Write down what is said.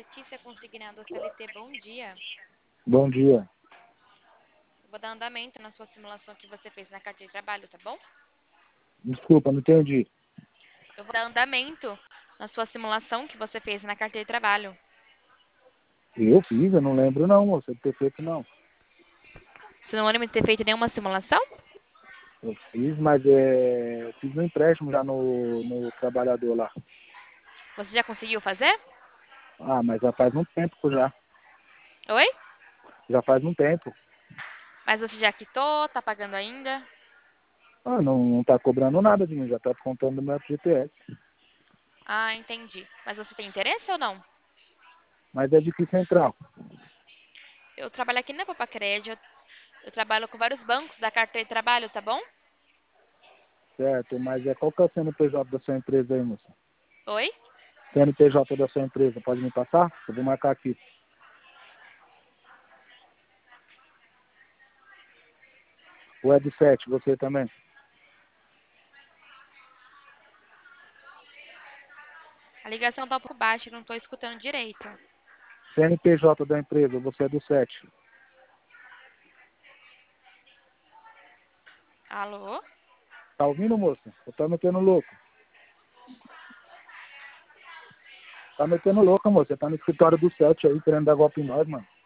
Letícia, consignado CLT, bom dia. Bom dia. Eu vou dar andamento na sua simulação que você fez na carteira de trabalho, tá bom? Desculpa, não entendi. Eu vou dar andamento na sua simulação que você fez na carteira de trabalho. Eu fiz, eu não lembro não, moça, de ter feito não. Você não lembra de ter feito nenhuma simulação? Eu fiz, mas eu fiz um empréstimo já no trabalhador lá. Você já conseguiu fazer? Ah, mas já faz um tempo já. Oi? Já faz um tempo. Mas você já quitou? Tá pagando ainda? Ah, não tá cobrando nada de mim, já tá contando no meu FGTS. Ah, entendi. Mas você tem interesse ou não? Mas é de que central? Eu trabalho aqui na Papacred, eu trabalho com vários bancos da carteira de trabalho, tá bom? Certo, mas qual que é o CNPJ da sua empresa aí, moça? Oi? CNPJ da sua empresa, pode me passar? Eu vou marcar aqui. O Ed 7, você também? A ligação tá um pouco baixa, eu não tô escutando direito. CNPJ da empresa, você é do 7. Alô? Tá ouvindo, moça? Eu tô metendo louco. Tá metendo louca, moça. Você tá no escritório do 7 aí, querendo dar golpe em nós, mano.